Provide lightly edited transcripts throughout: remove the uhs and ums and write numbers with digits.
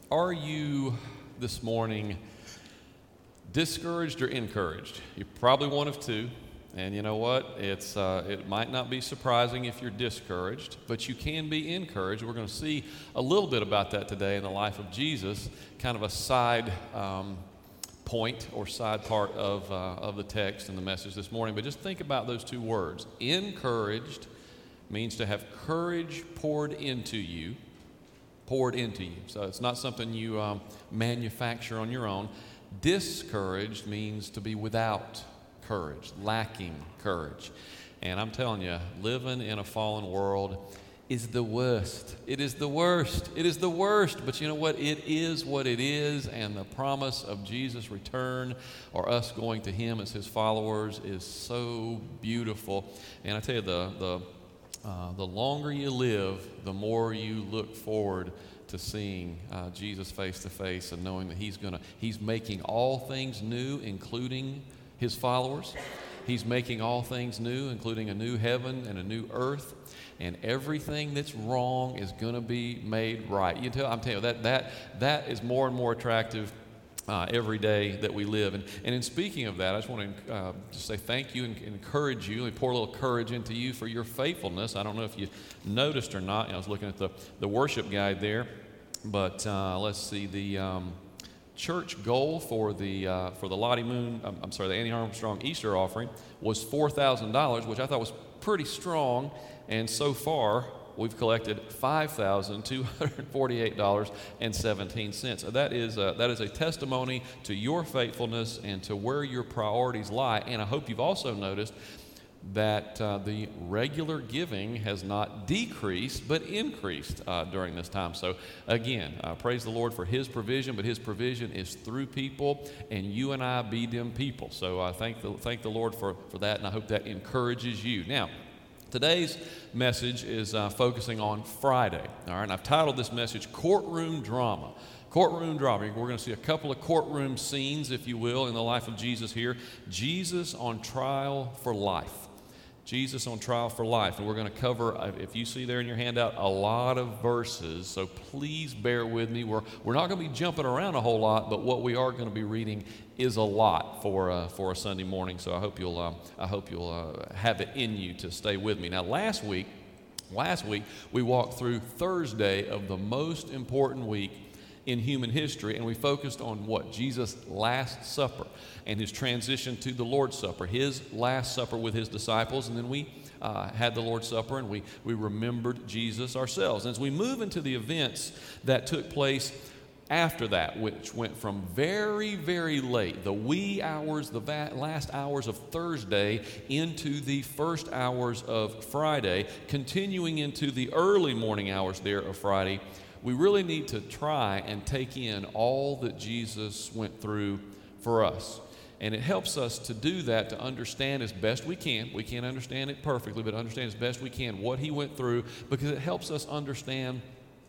Are you this morning discouraged or encouraged? You're probably one of two. And you know what? It might not be surprising if you're discouraged, but you can be encouraged. We're going to see a little bit about that today in the life of Jesus, kind of a side point or side part of the text and the message this morning. But just think about those two words. Encouraged means to have courage poured into you. So it's not something you manufacture on your own. Discouraged means to be without courage, lacking courage. And I'm telling you, living in a fallen world is the worst. It is the worst. It is the worst. But you know what? It is what it is. And the promise of Jesus' return or us going to Him as His followers is so beautiful. And I tell you, the longer you live, the more you look forward to seeing Jesus face to face and knowing that He's making all things new, including His followers. He's making all things new, including a new heaven and a new earth, and everything that's wrong is going to be made right. I'm telling you, that is more and more attractive every day that we live. And in speaking of that, I just want to just say thank you and encourage you. Let me pour a little courage into you for your faithfulness. I don't know if you noticed or not. I was looking at the worship guide there, but let's see, the church goal for the Lottie Moon, the Annie Armstrong Easter offering was $4,000, which I thought was pretty strong. And so far, we've collected $5,248.17. That is a testimony to your faithfulness and to where your priorities lie. And I hope you've also noticed that the regular giving has not decreased but increased during this time. So again, praise the Lord for His provision, but His provision is through people, and you and I be them people. So thank the Lord for that, and I hope that encourages you. Now, today's message is focusing on Friday, all right? And I've titled this message, Courtroom Drama. Courtroom drama. We're going to see a couple of courtroom scenes, if you will, in the life of Jesus here. Jesus on trial for life. Jesus on trial for life. And we're going to cover, if you see there in your handout, a lot of verses. So please bear with me. We're not going to be jumping around a whole lot, but what we are going to be reading is a lot for a Sunday morning. So I hope you'll have it in you to stay with me. Now, last week we walked through Thursday of the most important week in human history, and we focused on what? Jesus' Last Supper and His transition to the Lord's Supper, His Last Supper with His disciples, and then we had the Lord's Supper, and we remembered Jesus ourselves. And as we move into the events that took place after that, which went from very, very late, the wee hours, the last hours of Thursday, into the first hours of Friday, continuing into the early morning hours there of Friday, we really need to try and take in all that Jesus went through for us. And it helps us to do that, to understand as best we can. We can't understand it perfectly, but understand as best we can what He went through, because it helps us understand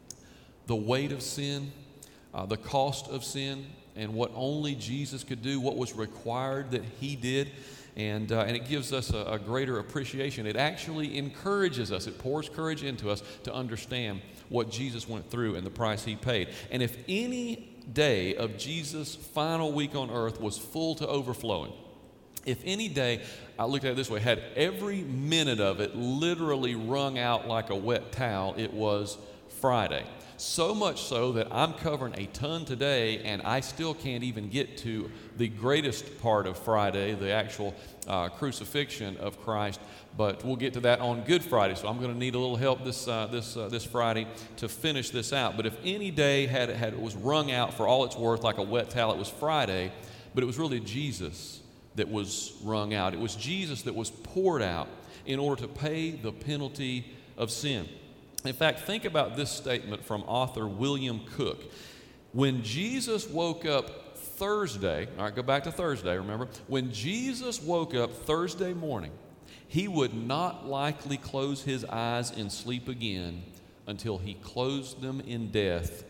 the weight of sin, the cost of sin, and what only Jesus could do, what was required that He did. And it gives us a greater appreciation. It actually encourages us. It pours courage into us to understand what Jesus went through and the price He paid. And if any day of Jesus' final week on earth was full to overflowing, if any day, I looked at it this way, had every minute of it literally wrung out like a wet towel, it was Friday. So much so that I'm covering a ton today, and I still can't even get to the greatest part of Friday, the actual crucifixion of Christ. But we'll get to that on Good Friday. So I'm going to need a little help this Friday to finish this out. But if any day it was wrung out for all it's worth like a wet towel, it was Friday. But it was really Jesus that was wrung out. It was Jesus that was poured out in order to pay the penalty of sin. In fact, think about this statement from author William Cook. When Jesus woke up Thursday, all right, go back to Thursday, remember? When Jesus woke up Thursday morning, He would not likely close His eyes in sleep again until He closed them in death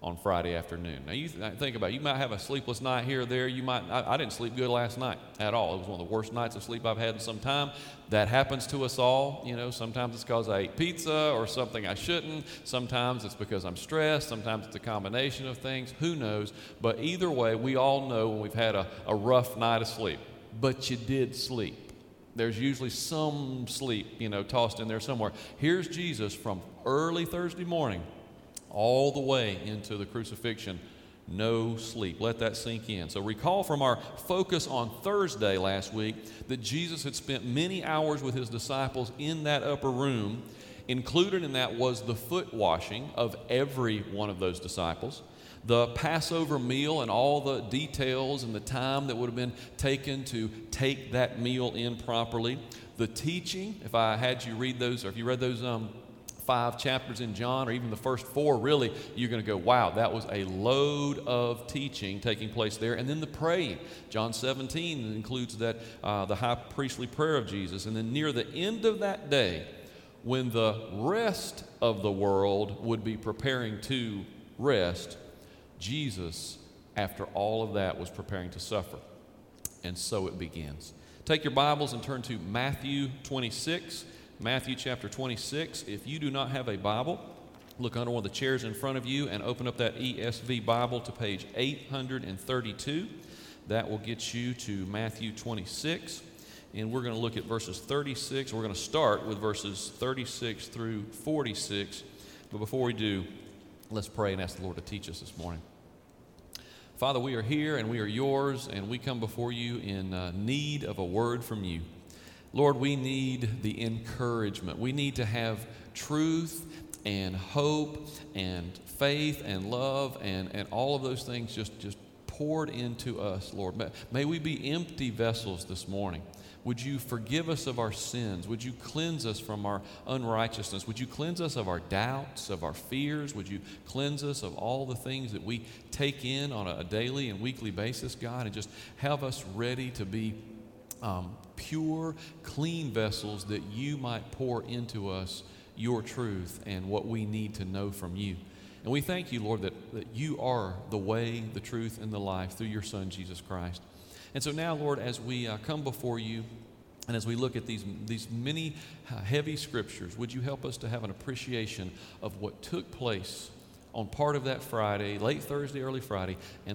on Friday afternoon. Now, you think about it. You might have a sleepless night here or there. I didn't sleep good last night at all. It was one of the worst nights of sleep I've had in some time. That happens to us all. Sometimes it's because I ate pizza or something I shouldn't. Sometimes it's because I'm stressed. Sometimes it's a combination of things. Who knows? But either way, we all know when we've had a rough night of sleep. But you did sleep. There's usually some sleep, tossed in there somewhere. Here's Jesus from early Thursday morning all the way into the crucifixion. No sleep. Let that sink in. So recall from our focus on Thursday last week that Jesus had spent many hours with his disciples in that upper room. Included in that was the foot washing of every one of those disciples, the Passover meal and all the details and the time that would have been taken to take that meal in properly, the teaching, if I had you read those, or if you read those 5 chapters in John, or even the first 4, really, you're going to go, wow, that was a load of teaching taking place there. And then the praying. John 17 includes that the high priestly prayer of Jesus. And then near the end of that day, when the rest of the world would be preparing to rest, Jesus, after all of that, was preparing to suffer. And so it begins. Take your Bibles and turn to Matthew 26. Matthew chapter 26. If you do not have a Bible, look under one of the chairs in front of you and open up that ESV Bible to page 832. That will get you to Matthew 26. And we're going to look at verses 36. We're going to start with verses 36 through 46. But before we do, let's pray and ask the Lord to teach us this morning. Father, we are here and we are yours, and we come before you in need of a word from you. Lord, we need the encouragement. We need to have truth and hope and faith and love and all of those things just poured into us, Lord. May we be empty vessels this morning. Would you forgive us of our sins? Would you cleanse us from our unrighteousness? Would you cleanse us of our doubts, of our fears? Would you cleanse us of all the things that we take in on a daily and weekly basis, God, and just have us ready to be pure, clean vessels that you might pour into us your truth and what we need to know from you. And we thank you, Lord, that you are the way, the truth, and the life through your Son, Jesus Christ. And so now, Lord, as we come before you and as we look at these many heavy scriptures, would you help us to have an appreciation of what took place on part of that Friday, late Thursday, early Friday, and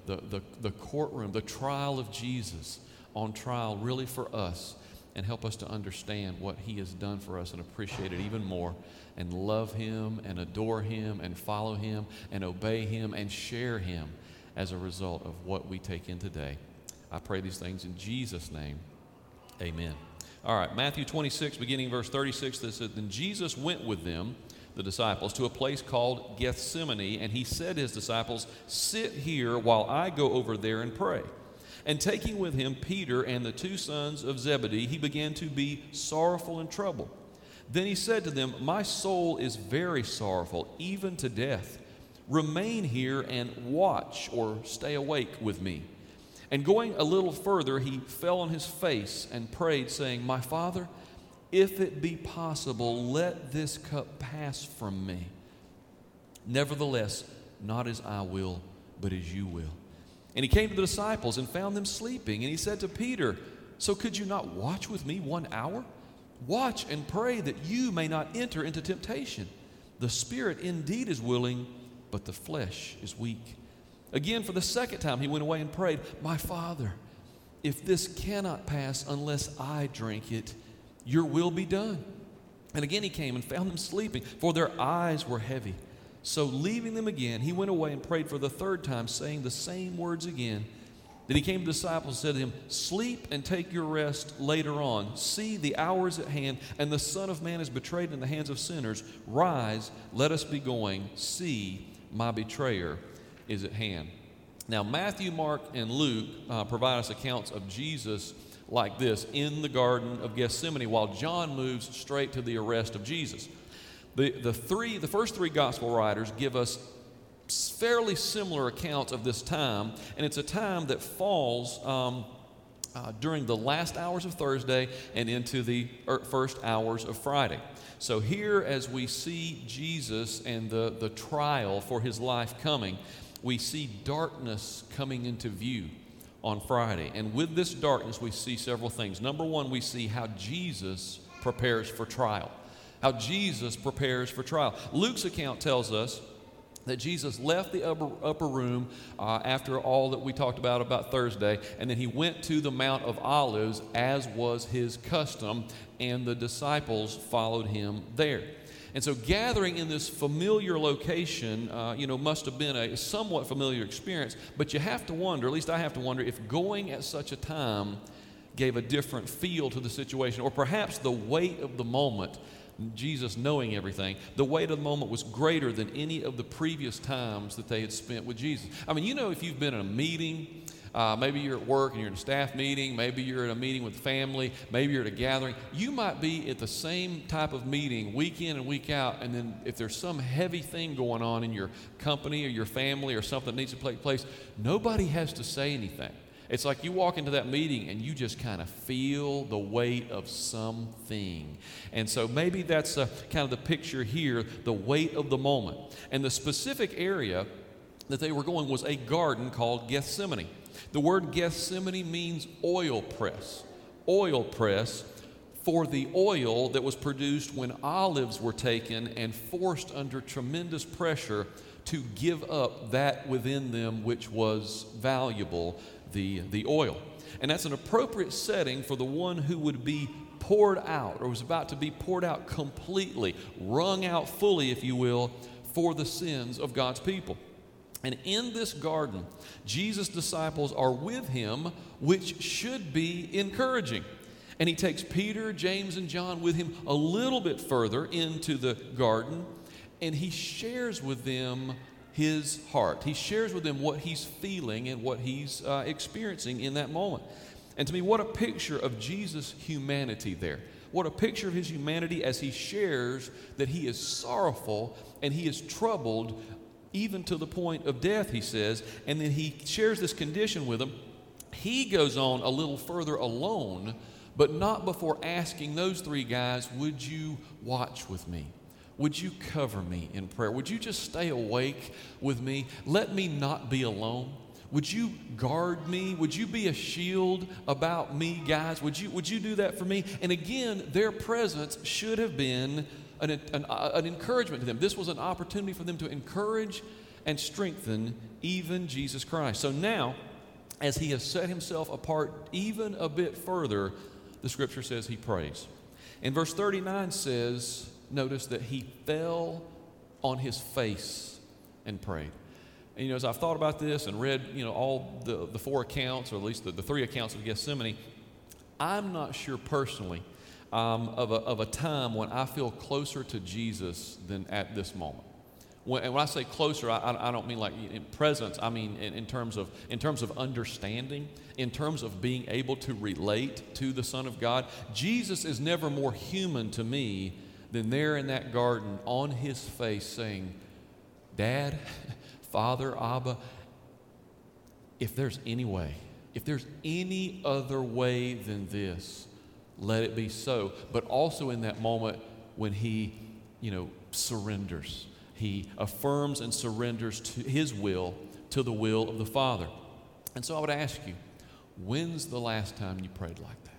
the courtroom, the trial of Jesus on trial really for us, and help us to understand what he has done for us and appreciate it even more, and love him and adore him and follow him and obey him and share him as a result of what we take in today. I pray these things in Jesus' name. Amen. All right, Matthew 26, beginning verse 36, that said, Then Jesus went with them, the disciples, to a place called Gethsemane, and he said to his disciples, Sit here while I go over there and pray. And taking with him Peter and the 2 sons of Zebedee, he began to be sorrowful and troubled. Then he said to them, My soul is very sorrowful, even to death. Remain here and watch, or stay awake with me. And going a little further, he fell on his face and prayed, saying, My Father, if it be possible, let this cup pass from me. Nevertheless, not as I will, but as you will. And he came to the disciples and found them sleeping. And he said to Peter, So could you not watch with me 1 hour? Watch and pray that you may not enter into temptation. The spirit indeed is willing, but the flesh is weak. Again, for the second time, he went away and prayed, My Father, if this cannot pass unless I drink it, your will be done. And again he came and found them sleeping, for their eyes were heavy. So leaving them again, he went away and prayed for the third time, saying the same words again. Then he came to the disciples and said to him, Sleep and take your rest later on. See, the hour is at hand, and the Son of Man is betrayed in the hands of sinners. Rise, let us be going. See, my betrayer is at hand. Now, Matthew, Mark, and Luke provide us accounts of Jesus like this in the Garden of Gethsemane, while John moves straight to the arrest of Jesus. The first 3 gospel writers give us fairly similar accounts of this time, and it's a time that falls during the last hours of Thursday and into the first hours of Friday. So here, as we see Jesus and the trial for his life coming, we see darkness coming into view on Friday. And with this darkness, we see several things. Number one, we see how Jesus prepares for trial. How Jesus prepares for trial. Luke's account tells us that Jesus left the upper room after all that we talked about Thursday, and then he went to the Mount of Olives, as was his custom, and the disciples followed him there. And so gathering in this familiar location, must have been a somewhat familiar experience, but you have to wonder, at least I have to wonder, if going at such a time gave a different feel to the situation, or perhaps the weight of the moment, Jesus knowing everything, the weight of the moment was greater than any of the previous times that they had spent with Jesus. I mean, if you've been in a meeting, maybe you're at work and you're in a staff meeting, maybe you're in a meeting with family, maybe you're at a gathering, you might be at the same type of meeting week in and week out, and then if there's some heavy thing going on in your company or your family or something that needs to take place, nobody has to say anything. It's like you walk into that meeting and you just kind of feel the weight of something. And so maybe that's kind of the picture here, the weight of the moment. And the specific area that they were going was a garden called Gethsemane. The word Gethsemane means oil press. Oil press for the oil that was produced when olives were taken and forced under tremendous pressure to give up that within them which was valuable, the oil. And that's an appropriate setting for the one who would be poured out, or was about to be poured out completely, wrung out fully, if you will, for the sins of God's people. And in this garden, Jesus' disciples are with him, which should be encouraging. And he takes Peter, James, and John with him a little bit further into the garden, and he shares with them his heart. He shares with them what he's feeling and what he's experiencing in that moment. And to me, what a picture of Jesus' humanity there. What a picture of his humanity as he shares that he is sorrowful and he is troubled even to the point of death, he says. And then he shares this condition with them. He goes on a little further alone, but not before asking those three guys, would you watch with me? Would you cover me in prayer? Would you just stay awake with me? Let me not be alone. Would you guard me? Would you be a shield about me, guys? Would you do that for me? And again, their presence should have been an encouragement to them. This was an opportunity for them to encourage and strengthen even Jesus Christ. So now, as he has set himself apart even a bit further, the scripture says he prays. And verse 39 says, notice that he fell on his face and prayed. And as I've thought about this and read, all the four accounts, or at least the three accounts of Gethsemane, I'm not sure personally of a time when I feel closer to Jesus than at this moment. And when I say closer, I don't mean like in presence. I mean in terms of understanding, in terms of being able to relate to the Son of God. Jesus is never more human to me than there in that garden on his face saying, Dad, Father, Abba, if there's any way, if there's any other way than this, let it be so. But also in that moment when he, surrenders. He affirms and surrenders to his will, to the will of the Father. And so I would ask you, when's the last time you prayed like that?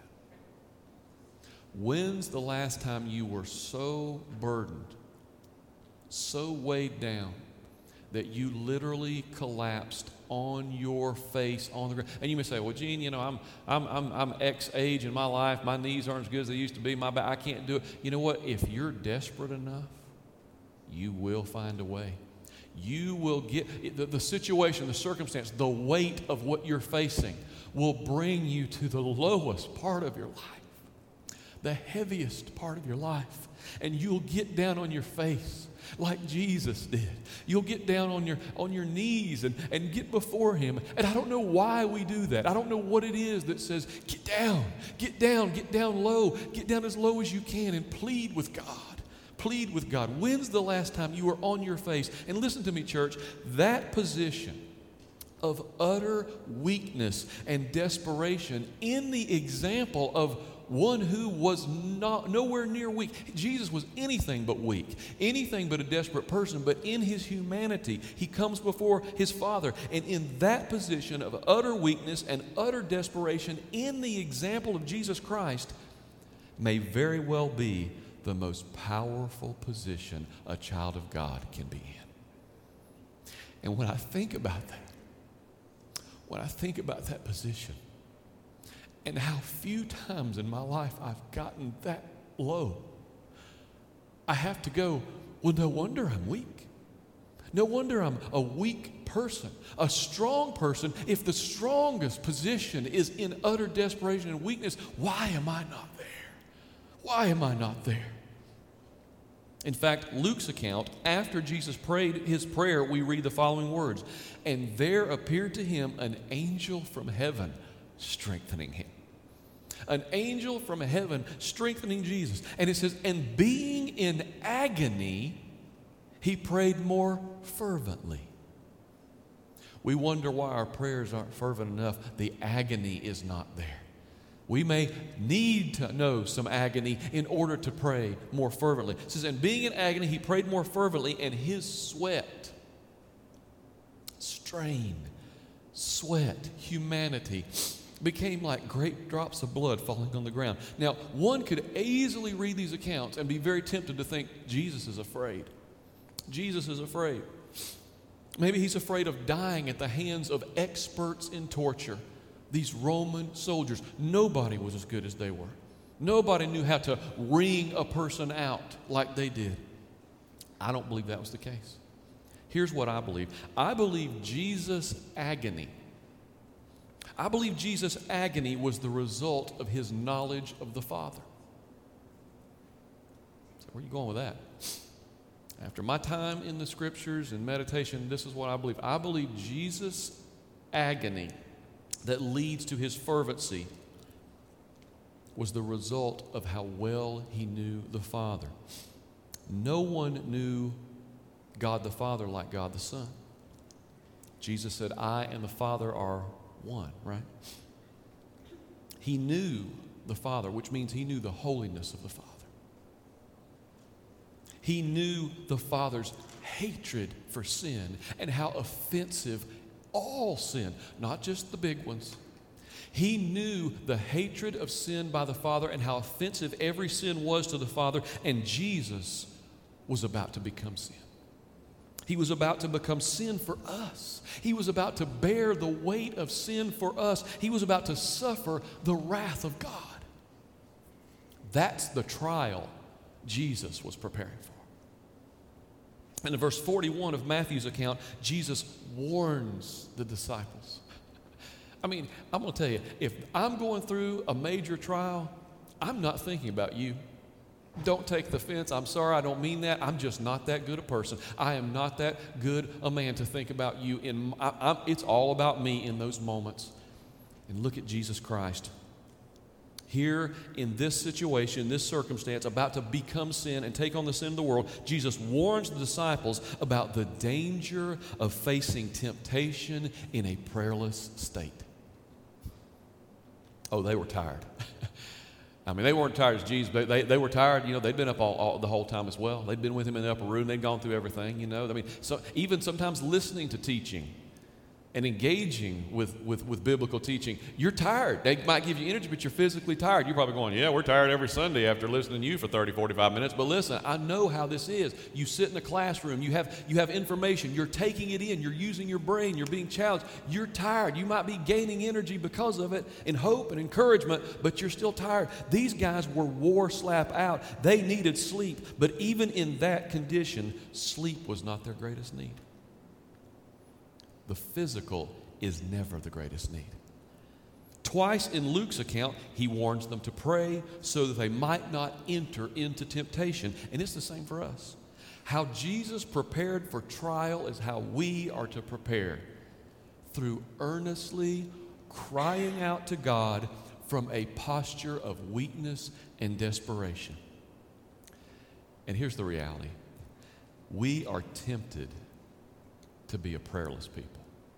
When's the last time you were so burdened, so weighed down, that you literally collapsed on your face on the ground? And you may say, well, Gene, I'm X age in my life. My knees aren't as good as they used to be. My back, I can't do it. You know what? If you're desperate enough, you will find a way. You will get the situation, the circumstance, the weight of what you're facing will bring you to the lowest part of your life, the heaviest part of your life, and you'll get down on your face like Jesus did. You'll get down on your knees and get before him. And I don't know why we do that. I don't know what it is that says, get down low, get down as low as you can and plead with God. Plead with God. When's the last time you were on your face? And listen to me, church, that position of utter weakness and desperation in the example of one who was nowhere near weak. Jesus was anything but weak, anything but a desperate person, but in his humanity, he comes before his Father. And in that position of utter weakness and utter desperation, in the example of Jesus Christ, may very well be the most powerful position a child of God can be in. And when I think about that position, and how few times in my life I've gotten that low, I have to go, well, no wonder I'm weak. No wonder I'm a weak person, a strong person. If the strongest position is in utter desperation and weakness, why am I not there? Why am I not there? In fact, Luke's account, after Jesus prayed his prayer, we read the following words, "And there appeared to him an angel from heaven, strengthening him." An angel from heaven strengthening Jesus. And it says, and being in agony, he prayed more fervently. We wonder why our prayers aren't fervent enough. The agony is not there. We may need to know some agony in order to pray more fervently. It says, and being in agony, he prayed more fervently, and his sweat, strain, sweat, humanity, became like great drops of blood falling on the ground. Now, one could easily read these accounts and be very tempted to think Jesus is afraid. Jesus is afraid. Maybe he's afraid of dying at the hands of experts in torture. These Roman soldiers, nobody was as good as they were. Nobody knew how to wring a person out like they did. I don't believe that was the case. Here's what I believe. I believe Jesus' agony was the result of his knowledge of the Father. So where are you going with that? After my time in the Scriptures and meditation, this is what I believe. I believe Jesus' agony that leads to his fervency was the result of how well he knew the Father. No one knew God the Father like God the Son. Jesus said, I and the Father are one, right? He knew the Father, which means he knew the holiness of the Father. He knew the Father's hatred for sin and how offensive all sin, not just the big ones. He knew the hatred of sin by the Father and how offensive every sin was to the Father, and Jesus was about to become sin. He was about to become sin for us. He was about to bear the weight of sin for us. He was about to suffer the wrath of God. That's the trial Jesus was preparing for. And in verse 41 of Matthew's account, Jesus warns the disciples. I mean, I'm going to tell you, if I'm going through a major trial, I'm not thinking about you. Don't take the offense. I'm sorry, I don't mean that. I'm just not that good a person. I am not that good a man to think about you. It's all about me in those moments. And look at Jesus Christ. Here in this situation, this circumstance, about to become sin and take on the sin of the world, Jesus warns the disciples about the danger of facing temptation in a prayerless state. Oh, they were tired. I mean, they weren't tired as Jesus, but they were tired. You know, they'd been up all the whole time as well. They'd been with him in the upper room. They'd gone through everything, you know. I mean, so even sometimes listening to teaching and engaging with biblical teaching, you're tired. They might give you energy, but you're physically tired. You're probably going, yeah, we're tired every Sunday after listening to you for 30, 45 minutes. But listen, I know how this is. You sit in a classroom. You have information. You're taking it in. You're using your brain. You're being challenged. You're tired. You might be gaining energy because of it and hope and encouragement, but you're still tired. These guys were war slap out. They needed sleep. But even in that condition, sleep was not their greatest need. The physical is never the greatest need. Twice in Luke's account, he warns them to pray so that they might not enter into temptation. And it's the same for us. How Jesus prepared for trial is how we are to prepare, through earnestly crying out to God from a posture of weakness and desperation. And here's the reality. We are tempted to be a prayerless people.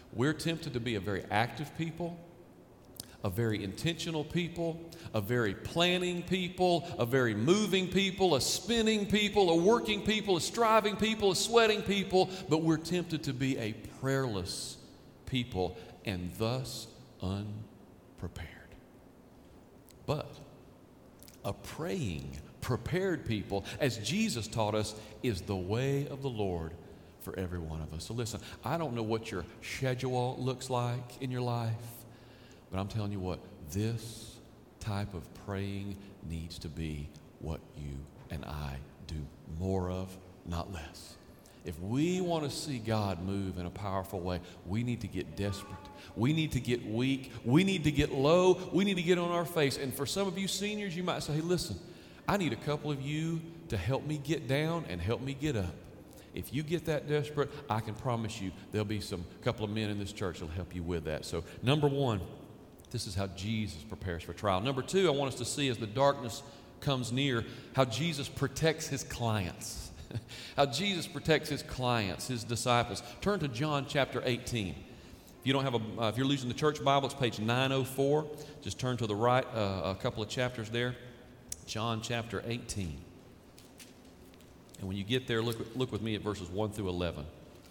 We're tempted to be a very active people, a very intentional people, a very planning people, a very moving people, a spinning people, a working people, a striving people, a sweating people, but we're tempted to be a prayerless people and thus unprepared. But a praying, prepared people, as Jesus taught us, is the way of the Lord for every one of us. So listen, I don't know what your schedule looks like in your life, but I'm telling you what, this type of praying needs to be what you and I do more of, not less. If we want to see God move in a powerful way, we need to get desperate. We need to get weak. We need to get low. We need to get on our face. And for some of you seniors, you might say, hey, listen, I need a couple of you to help me get down and help me get up. If you get that desperate, I can promise you there'll be couple of men in this church that'll help you with that. So number one, this is how Jesus prepares for trial. Number two, I want us to see as the darkness comes near, how Jesus protects his clients. How Jesus protects his clients, his disciples. Turn to John chapter 18. If you don't have if you're using the church Bible, it's page 904. Just turn to the right a couple of chapters there. John chapter 18. And when you get there, look with me at verses 1 through 11.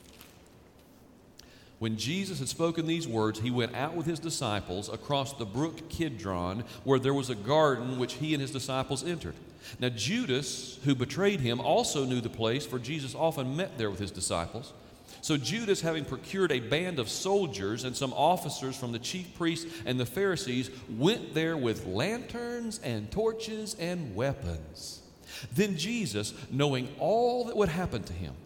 When Jesus had spoken these words, he went out with his disciples across the brook Kidron, where there was a garden which he and his disciples entered. Now Judas, who betrayed him, also knew the place, for Jesus often met there with his disciples. So Judas, having procured a band of soldiers and some officers from the chief priests and the Pharisees, went there with lanterns and torches and weapons. Then Jesus, knowing all that would happen to him,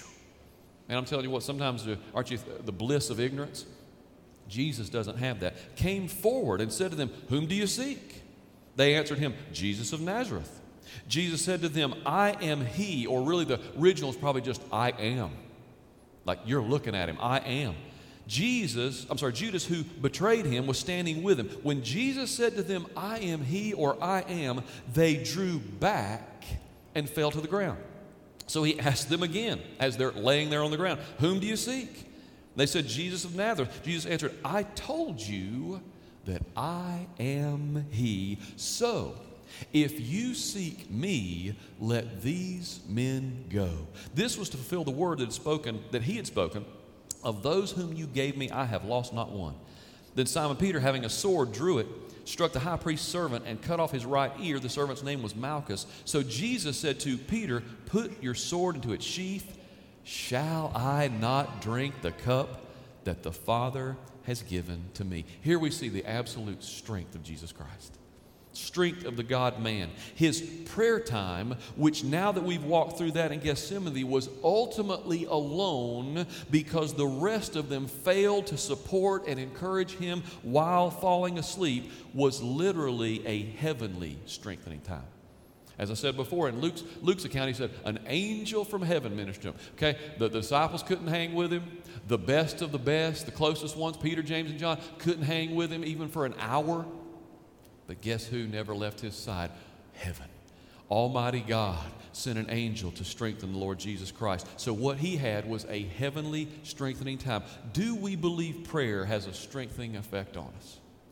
and I'm telling you what, sometimes aren't you the bliss of ignorance? Jesus doesn't have that. Came forward and said to them, whom do you seek? They answered him, Jesus of Nazareth. Jesus said to them, I am he, or really the original is probably just I am. Like you're looking at him, I am. Judas, who betrayed him, was standing with him. When Jesus said to them, I am he, or I am, they drew back and fell to the ground. So he asked them again, as they're laying there on the ground, whom do you seek? They said, Jesus of Nazareth. Jesus answered, I told you that I am he. So if you seek me, let these men go. This was to fulfill the word that he had spoken, of those whom you gave me, I have lost not one. Then Simon Peter, having a sword, drew it, struck the high priest's servant, and cut off his right ear. The servant's name was Malchus. So Jesus said to Peter, put your sword into its sheath. Shall I not drink the cup that the Father has given to me? Here we see the absolute strength of Jesus Christ. Strength of the God-man. His prayer time, which now that we've walked through that in Gethsemane, was ultimately alone because the rest of them failed to support and encourage him while falling asleep, was literally a heavenly strengthening time. As I said before, in Luke's account, he said, an angel from heaven ministered to him. Okay, the disciples couldn't hang with him. The best of the best, the closest ones, Peter, James, and John, couldn't hang with him even for an hour. But guess who never left his side? Heaven. Almighty God sent an angel to strengthen the Lord Jesus Christ. So what he had was a heavenly strengthening time. Do we believe prayer has a strengthening effect on us?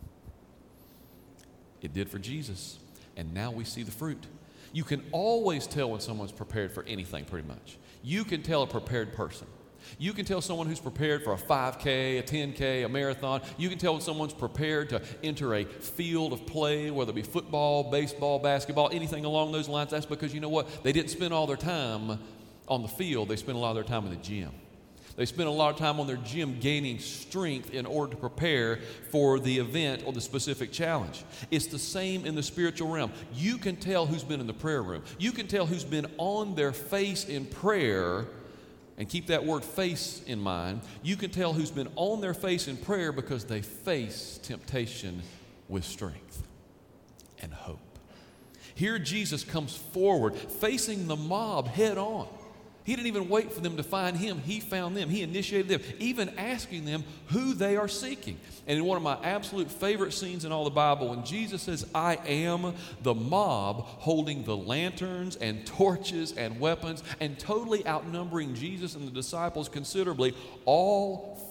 It did for Jesus, and now we see the fruit. You can always tell when someone's prepared for anything, pretty much. You can tell a prepared person. You can tell someone who's prepared for a 5K, a 10K, a marathon. You can tell when someone's prepared to enter a field of play, whether it be football, baseball, basketball, anything along those lines. That's because you know what? They didn't spend all their time on the field. They spent a lot of their time in the gym. They spent a lot of time on their gym gaining strength in order to prepare for the event or the specific challenge. It's the same in the spiritual realm. You can tell who's been in the prayer room. You can tell who's been on their face in prayer. And keep that word face in mind. You can tell who's been on their face in prayer because they face temptation with strength and hope. Here Jesus comes forward, facing the mob head on. He didn't even wait for them to find him. He found them. He initiated them, even asking them who they are seeking. And in one of my absolute favorite scenes in all the Bible, when Jesus says, I am, the mob holding the lanterns and torches and weapons and totally outnumbering Jesus and the disciples considerably, all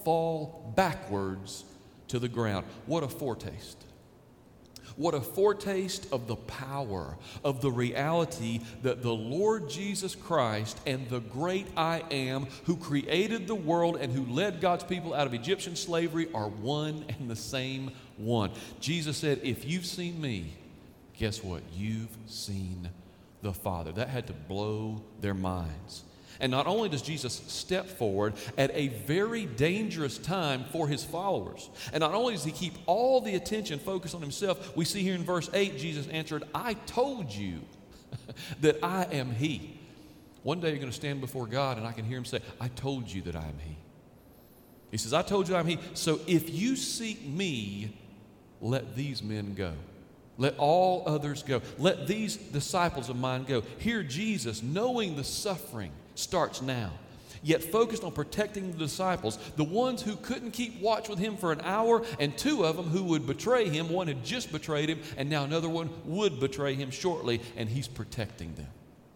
fall backwards to the ground. What a foretaste. What a foretaste of the power, of the reality that the Lord Jesus Christ and the great I Am, who created the world and who led God's people out of Egyptian slavery, are one and the same one. Jesus said, if you've seen me, guess what? You've seen the Father. That had to blow their minds. And not only does Jesus step forward at a very dangerous time for his followers, and not only does he keep all the attention focused on himself, we see here in verse 8, Jesus answered, I told you that I am he. One day you're going to stand before God and I can hear him say, I told you that I am he. He says, I told you I'm he. So if you seek me, let these men go. Let all others go. Let these disciples of mine go. Here Jesus, knowing the suffering starts now, yet focused on protecting the disciples, the ones who couldn't keep watch with him for an hour, and two of them who would betray him. One had just betrayed him, and now another one would betray him shortly, and he's protecting them.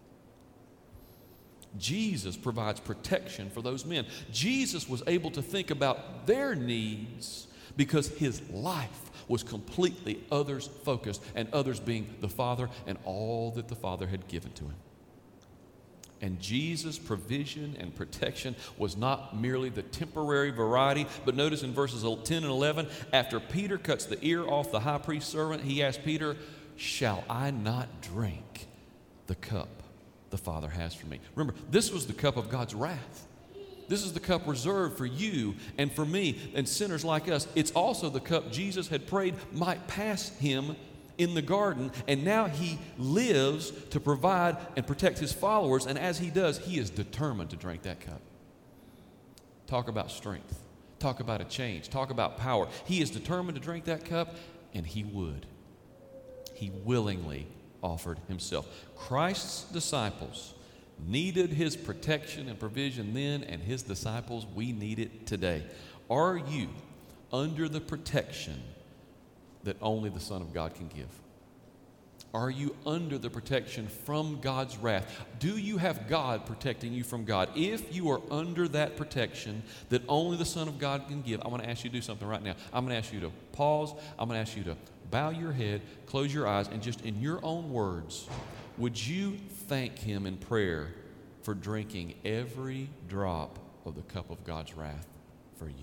Jesus provides protection for those men. Jesus was able to think about their needs because his life was completely others focused, and others being the Father and all that the Father had given to him. And Jesus' provision and protection was not merely the temporary variety, but notice in verses 10 and 11, after Peter cuts the ear off the high priest's servant, he asked Peter, shall I not drink the cup the Father has for me? Remember, this was the cup of God's wrath. This is the cup reserved for you and for me and sinners like us. It's also the cup Jesus had prayed might pass him in the garden, and now he lives to provide and protect his followers, and as he does, he is determined to drink that cup. Talk about strength. Talk about a change. Talk about power. He is determined to drink that cup, and he would. He willingly offered himself. Christ's disciples needed his protection and provision then, and his disciples, we need it today. Are you under the protection that only the Son of God can give? Are you under the protection from God's wrath? Do you have God protecting you from God? If you are under that protection that only the Son of God can give, I want to ask you to do something right now. I'm going to ask you to pause. I'm going to ask you to bow your head, close your eyes, and just in your own words, would you thank him in prayer for drinking every drop of the cup of God's wrath for you?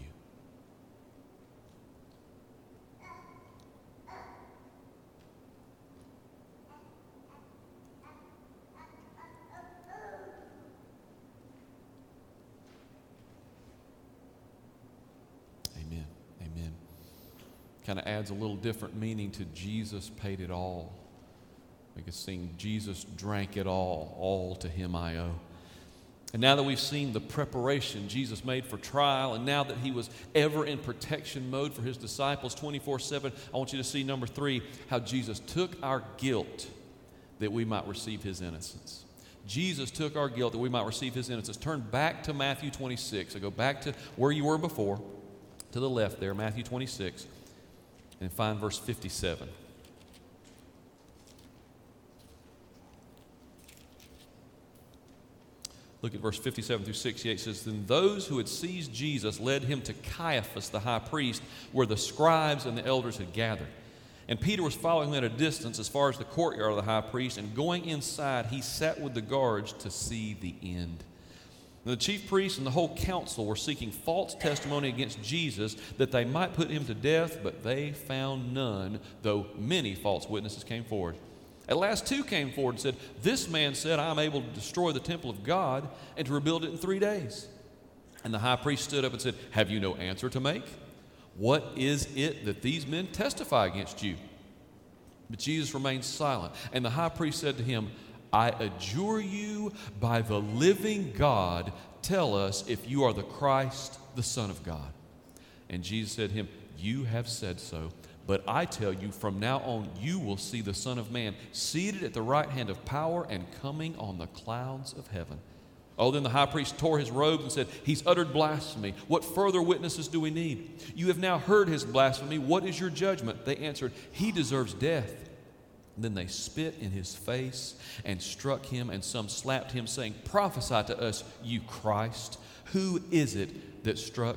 Kind of adds a little different meaning to Jesus paid it all. We could sing, Jesus drank it all to him I owe. And now that we've seen the preparation Jesus made for trial, and now that he was ever in protection mode for his disciples 24/7, I want you to see number 3, how Jesus took our guilt that we might receive his innocence. Jesus took our guilt that we might receive his innocence. Turn back to Matthew 26. So go back to where you were before, to the left there, Matthew 26. And find verse 57. Look at verse 57 through 68. It says, then those who had seized Jesus led him to Caiaphas the high priest, where the scribes and the elders had gathered. And Peter was following them at a distance as far as the courtyard of the high priest, and going inside, he sat with the guards to see the end. And the chief priests and the whole council were seeking false testimony against Jesus that they might put him to death, but they found none, though many false witnesses came forward. At last 2 came forward and said, this man said, I am able to destroy the temple of God and to rebuild it in 3 days. And the high priest stood up and said, have you no answer to make? What is it that these men testify against you? But Jesus remained silent. And the high priest said to him, I adjure you by the living God, tell us if you are the Christ, the Son of God. And Jesus said to him, you have said so, but I tell you, from now on you will see the Son of Man seated at the right hand of power and coming on the clouds of heaven. Oh, then the high priest tore his robes and said, he's uttered blasphemy. What further witnesses do we need? You have now heard his blasphemy. What is your judgment? They answered, he deserves death. Then they spit in his face and struck him, and some slapped him, saying, prophesy to us, you Christ. Who is it that struck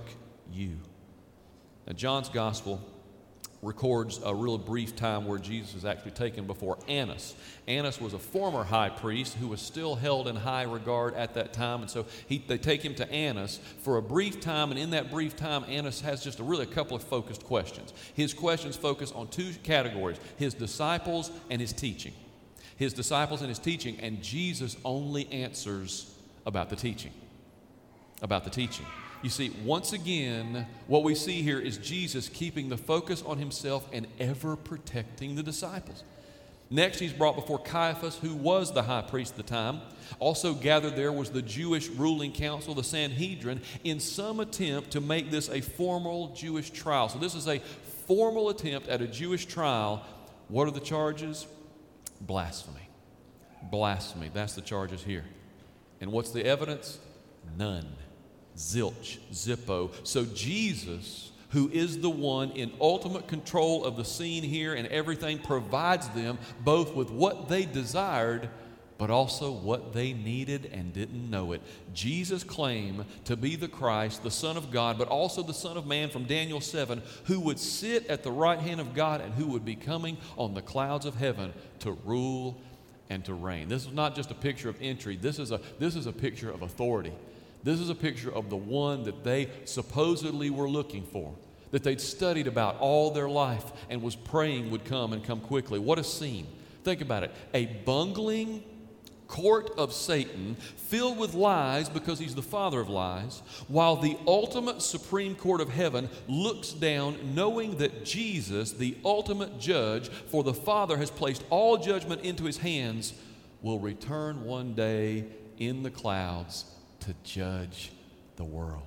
you. Now, John's gospel records a real brief time where Jesus is actually taken before Annas. Annas was a former high priest who was still held in high regard at that time, and so they take him to Annas for a brief time, and in that brief time, Annas has just a couple of focused questions. His questions focus on two categories: his disciples and his teaching. His disciples and his teaching, and Jesus only answers about the teaching. About the teaching. You see, once again, what we see here is Jesus keeping the focus on himself and ever protecting the disciples. Next, he's brought before Caiaphas, who was the high priest at the time. Also gathered there was the Jewish ruling council, the Sanhedrin, in some attempt to make this a formal Jewish trial. So this is a formal attempt at a Jewish trial. What are the charges? Blasphemy. Blasphemy. That's the charges here. And what's the evidence? None. Zilch, zippo. So Jesus, who is the one in ultimate control of the scene here and everything, provides them both with what they desired, but also what they needed and didn't know it. Jesus claimed to be the Christ, the Son of God, but also the Son of Man from Daniel 7, who would sit at the right hand of God and who would be coming on the clouds of heaven to rule and to reign. This is not just a picture of entry. This is a picture of authority. This is a picture of the one that they supposedly were looking for, that they'd studied about all their life and was praying would come and come quickly. What a scene. Think about it. A bungling court of Satan filled with lies because he's the father of lies, while the ultimate supreme court of heaven looks down knowing that Jesus, the ultimate judge, for the Father has placed all judgment into his hands, will return one day in the clouds to judge the world.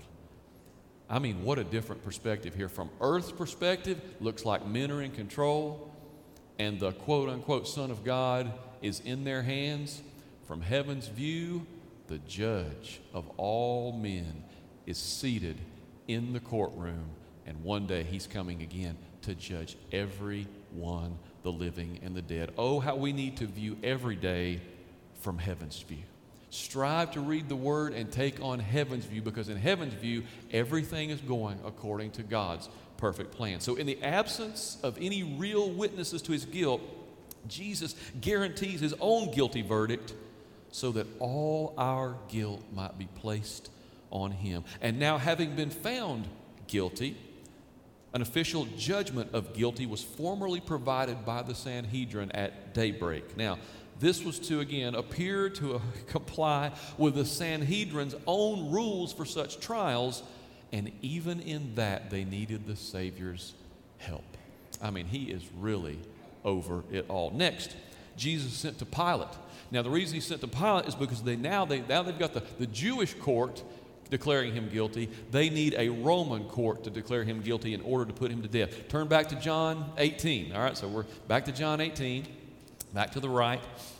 I mean, what a different perspective here. From earth's perspective, looks like men are in control and the quote-unquote Son of God is in their hands. From heaven's view, the judge of all men is seated in the courtroom, and one day he's coming again to judge every one, the living and the dead. Oh, how we need to view every day from heaven's view. Strive to read the Word and take on heaven's view, because in heaven's view, everything is going according to God's perfect plan. So in the absence of any real witnesses to his guilt, Jesus guarantees his own guilty verdict so that all our guilt might be placed on him. And now, having been found guilty, an official judgment of guilty was formally provided by the Sanhedrin at daybreak. Now, this was to, again, appear to comply with the Sanhedrin's own rules for such trials, and even in that, they needed the Savior's help. I mean, he is really over it all. Next, Jesus is sent to Pilate. Now, the reason he's sent to Pilate is because they've got the Jewish court declaring him guilty. They need a Roman court to declare him guilty in order to put him to death. Turn back to John 18. All right, so we're back to John 18. Back to the right,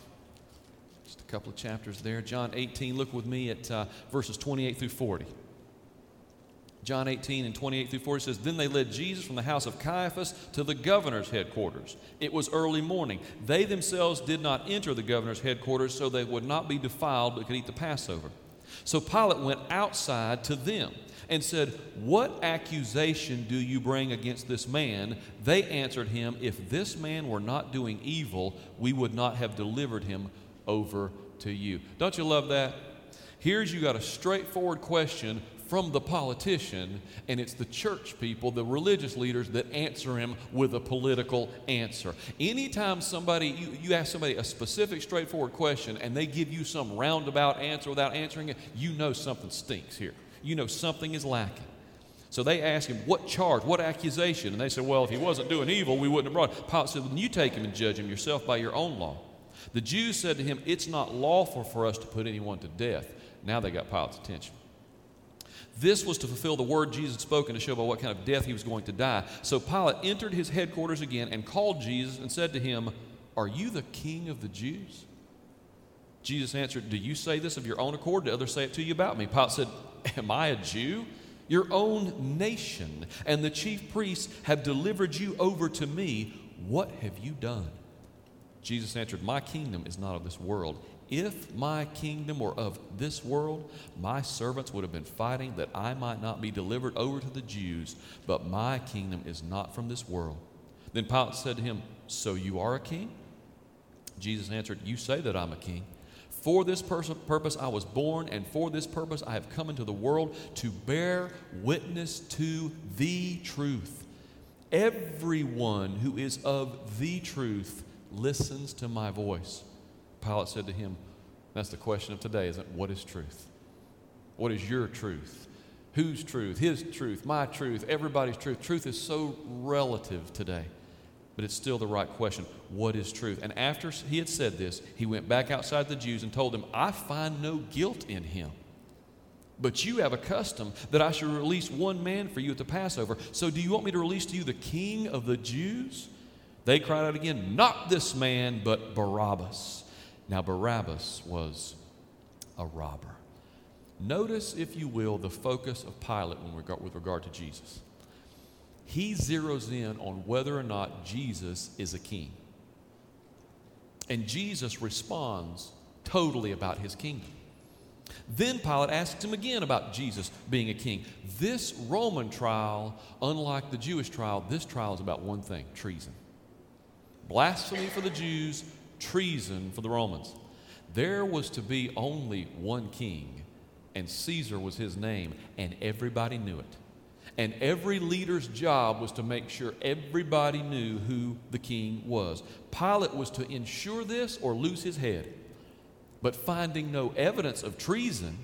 just a couple of chapters there. John 18, look with me at verses 28 through 40. John 18 and 28 through 40 says, Then they led Jesus from the house of Caiaphas to the governor's headquarters. It was early morning. They themselves did not enter the governor's headquarters, so they would not be defiled but could eat the Passover. So Pilate went outside to them and said, What accusation do you bring against this man? They answered him, If this man were not doing evil, we would not have delivered him over to you. Don't you love that? Here's you got a straightforward question from the politician, and it's the church people, the religious leaders, that answer him with a political answer. Anytime you ask somebody a specific, straightforward question, and they give you some roundabout answer without answering it, you know something stinks here. You know something is lacking. So they ask him, what charge, what accusation? And they said, well, if he wasn't doing evil, we wouldn't have brought him. Pilate said, well, then you take him and judge him yourself by your own law. The Jews said to him, it's not lawful for us to put anyone to death. Now they got Pilate's attention. This was to fulfill the word Jesus had spoken to show by what kind of death he was going to die. So Pilate entered his headquarters again and called Jesus and said to him, Are you the king of the Jews? Jesus answered, Do you say this of your own accord? Do others say it to you about me? Pilate said, Am I a Jew? Your own nation and the chief priests have delivered you over to me. What have you done? Jesus answered, My kingdom is not of this world. If my kingdom were of this world, my servants would have been fighting that I might not be delivered over to the Jews, but my kingdom is not from this world. Then Pilate said to him, So you are a king? Jesus answered, You say that I'm a king. For this purpose I was born, and for this purpose I have come into the world, to bear witness to the truth. Everyone who is of the truth listens to my voice. Pilate said to him, that's the question of today, isn't it? What is truth? What is your truth? Whose truth? His truth, my truth, everybody's truth. Truth is so relative today, but it's still the right question. What is truth? And after he had said this, he went back outside the Jews and told them, I find no guilt in him. But you have a custom that I should release one man for you at the Passover. So do you want me to release to you the king of the Jews? They cried out again, Not this man, but Barabbas. Now Barabbas was a robber. Notice, if you will, the focus of Pilate with regard to Jesus. He zeroes in on whether or not Jesus is a king. And Jesus responds totally about his kingdom. Then Pilate asks him again about Jesus being a king. This Roman trial, unlike the Jewish trial, this trial is about one thing: treason. Blasphemy for the Jews, treason for the Romans. There was to be only one king, and Caesar was his name, and everybody knew it. And every leader's job was to make sure everybody knew who the king was. Pilate was to ensure this or lose his head. But finding no evidence of treason,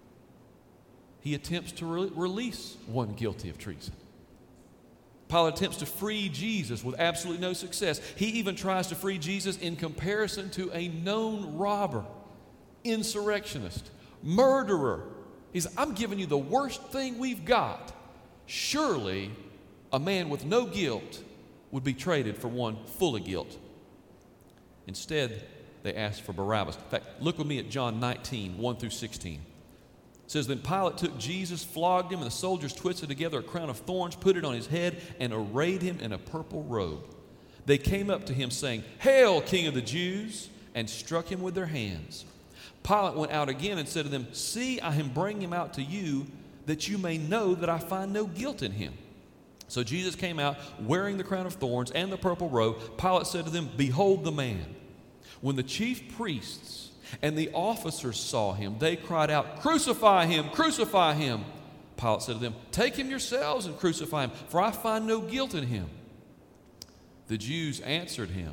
he attempts to release one guilty of treason. Pilate attempts to free Jesus with absolutely no success. He even tries to free Jesus in comparison to a known robber, insurrectionist, murderer. He says, I'm giving you the worst thing we've got. Surely a man with no guilt would be traded for one full of guilt. Instead, they asked for Barabbas. In fact, look with me at John 19, 1 through 16. It says, Then Pilate took Jesus, flogged him, and the soldiers twisted together a crown of thorns, put it on his head, and arrayed him in a purple robe. They came up to him, saying, Hail, King of the Jews! And struck him with their hands. Pilate went out again and said to them, See, I am bringing him out to you, that you may know that I find no guilt in him. So Jesus came out, wearing the crown of thorns and the purple robe. Pilate said to them, Behold the man. When the chief priests and the officers saw him, they cried out, Crucify him! Crucify him! Pilate said to them, Take him yourselves and crucify him, for I find no guilt in him. The Jews answered him,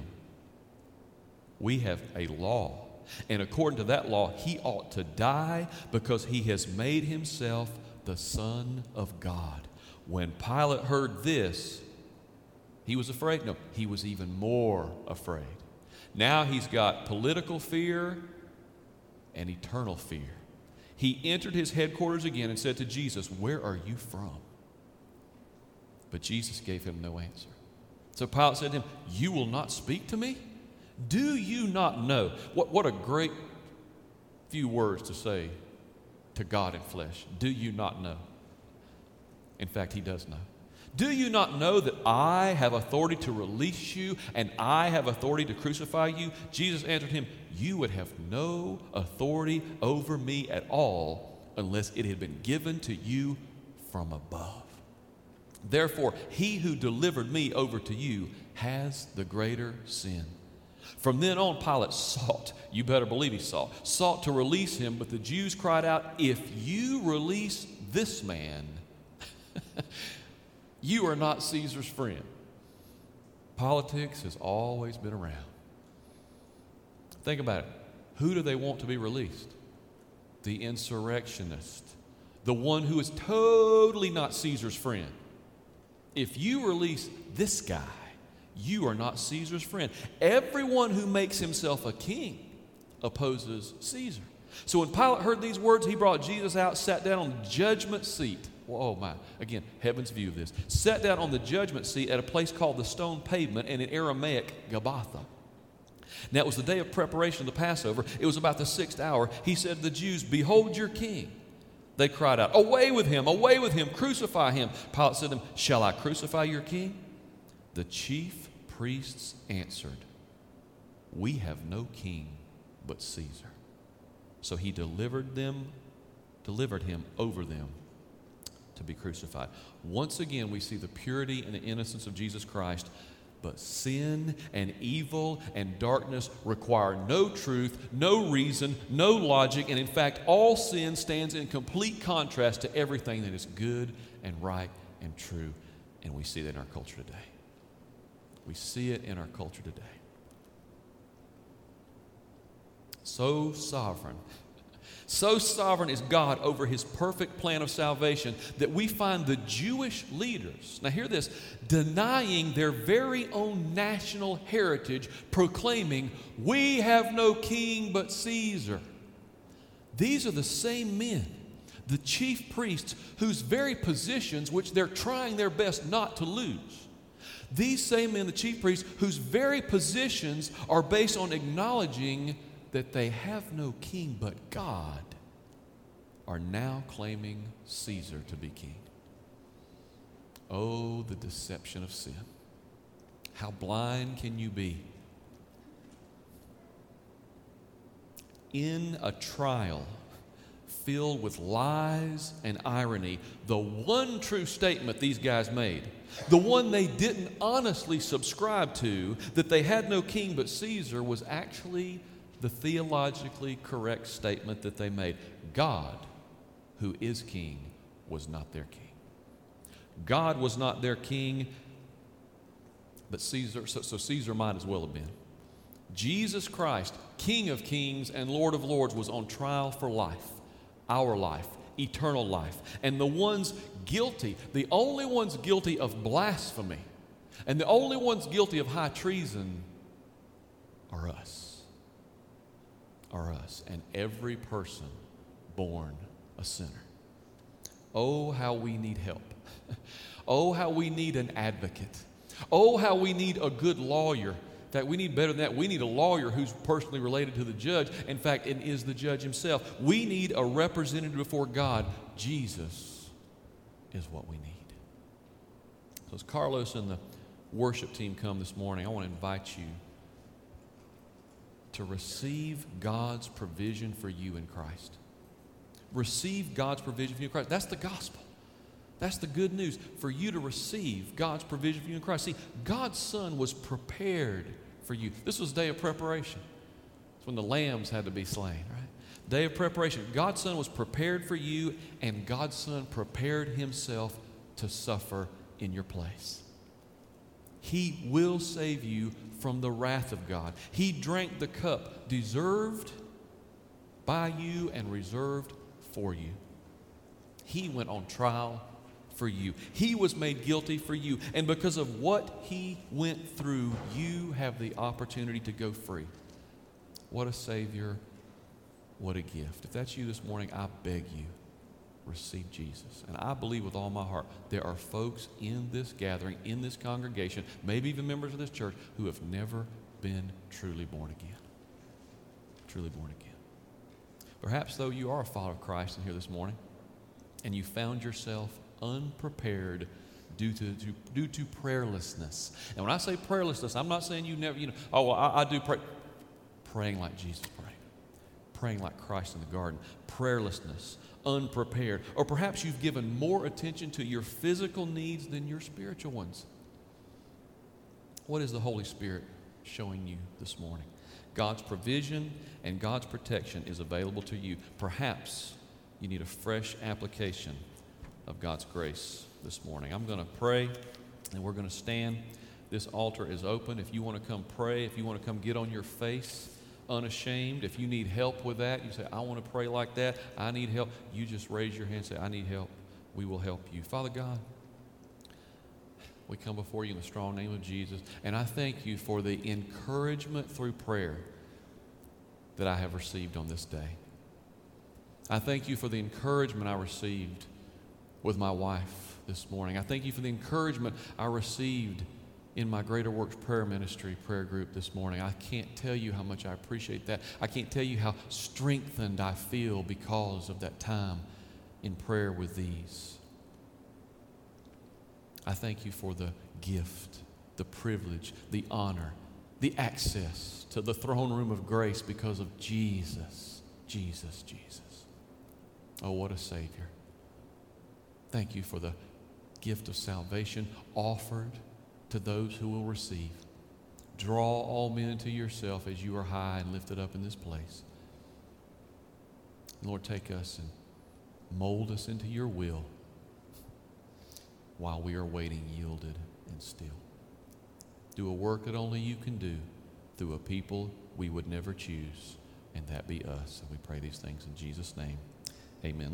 We have a law, and according to that law, he ought to die because he has made himself the Son of God. When Pilate heard this, he was afraid. No, he was even more afraid. Now he's got political fear and eternal fear. He entered his headquarters again and said to Jesus, Where are you from? But Jesus gave him no answer. So Pilate said to him, You will not speak to me? Do you not know? What a great few words to say to God in flesh. Do you not know? In fact, he does know. Do you not know that I have authority to release you and I have authority to crucify you? Jesus answered him, You would have no authority over me at all unless it had been given to you from above. Therefore, he who delivered me over to you has the greater sin. From then on, Pilate sought, you better believe he sought to release him, but the Jews cried out, If you release this man, you are not Caesar's friend. Politics has always been around. Think about it. Who do they want to be released? The insurrectionist, the one who is totally not Caesar's friend. If you release this guy, you are not Caesar's friend. Everyone who makes himself a king opposes Caesar. So when Pilate heard these words, he brought Jesus out, sat down on the judgment seat. Oh my, again, heaven's view of this. Sat down on the judgment seat at a place called the Stone Pavement, and in Aramaic, Gabbatha. Now it was the day of preparation of the Passover. It was about the 6th hour. He said to the Jews, Behold your king. They cried out, Away with him, crucify him. Pilate said to them, Shall I crucify your king? The chief priests answered, We have no king but Caesar. So he delivered him over them to be crucified. Once again, we see the purity and the innocence of Jesus Christ. But sin and evil and darkness require no truth, no reason, no logic, and in fact, all sin stands in complete contrast to everything that is good and right and true. And we see that in our culture today. We see it in our culture today. So sovereign is God over his perfect plan of salvation that we find the Jewish leaders, now hear this, denying their very own national heritage, proclaiming, "We have no king but Caesar." These are the same men, the chief priests, whose very positions, which they're trying their best not to lose. These same men, the chief priests, whose very positions are based on acknowledging that they have no king but God, are now claiming Caesar to be king. Oh, the deception of sin. How blind can you be? In a trial filled with lies and irony, the one true statement these guys made, the one they didn't honestly subscribe to, that they had no king but Caesar, was actually the theologically correct statement that they made. God, who is king, was not their king. God was not their king, but Caesar, so Caesar might as well have been. Jesus Christ, King of kings and Lord of lords, was on trial for life, our life, eternal life. And the ones guilty, the only ones guilty of blasphemy, and the only ones guilty of high treason are us. And every person born a sinner. Oh, how we need help. Oh, how we need an advocate. Oh, how we need a good lawyer. In fact, we need better than that. We need a lawyer who's personally related to the judge. In fact, it is the judge himself. We need a representative before God. Jesus is what we need. So as Carlos and the worship team come this morning, I want to invite you to receive God's provision for you in Christ. Receive God's provision for you in Christ. That's the gospel. That's the good news, for you to receive God's provision for you in Christ. See, God's Son was prepared for you. This was day of preparation. It's when the lambs had to be slain, right? Day of preparation. God's Son was prepared for you, and God's Son prepared himself to suffer in your place. He will save you from the wrath of God. He drank the cup deserved by you and reserved for you. He went on trial for you. He was made guilty for you. And because of what he went through, you have the opportunity to go free. What a Savior. What a gift. If that's you this morning, I beg you, receive Jesus. And I believe with all my heart there are folks in this gathering, in this congregation, maybe even members of this church, who have never been truly born again. Truly born again. Perhaps, though, you are a follower of Christ in here this morning, and you found yourself unprepared due to prayerlessness. And when I say prayerlessness, I'm not saying you never, I do pray. Praying like Jesus prayed. Praying like Christ in the garden. Prayerlessness. Unprepared. Or perhaps you've given more attention to your physical needs than your spiritual ones. What is the Holy Spirit showing you this morning? God's provision and God's protection is available to you. Perhaps you need a fresh application of God's grace this morning. I'm going to pray, and we're going to stand. This altar is open. If you want to come pray, if you want to come get on your face unashamed, if you need help with that, you say, I want to pray like that, I need help, you just raise your hand and say, I need help. We will help you. Father God, we come before you in the strong name of Jesus, and I thank you for the encouragement through prayer that I have received on this day. I thank you for the encouragement I received with my wife this morning. I thank you for the encouragement I received in my Greater Works Prayer Ministry prayer group this morning. I can't tell you how much I appreciate that. I can't tell you how strengthened I feel because of that time in prayer with these. I thank you for the gift, the privilege, the honor, the access to the throne room of grace because of Jesus. Jesus, Jesus. Oh, what a Savior. Thank you for the gift of salvation offered to those who will receive. Draw all men to yourself as you are high and lifted up in this place. Lord, take us and mold us into your will while we are waiting, yielded and still. Do a work that only you can do through a people we would never choose, and that be us. And we pray these things in Jesus' name. Amen.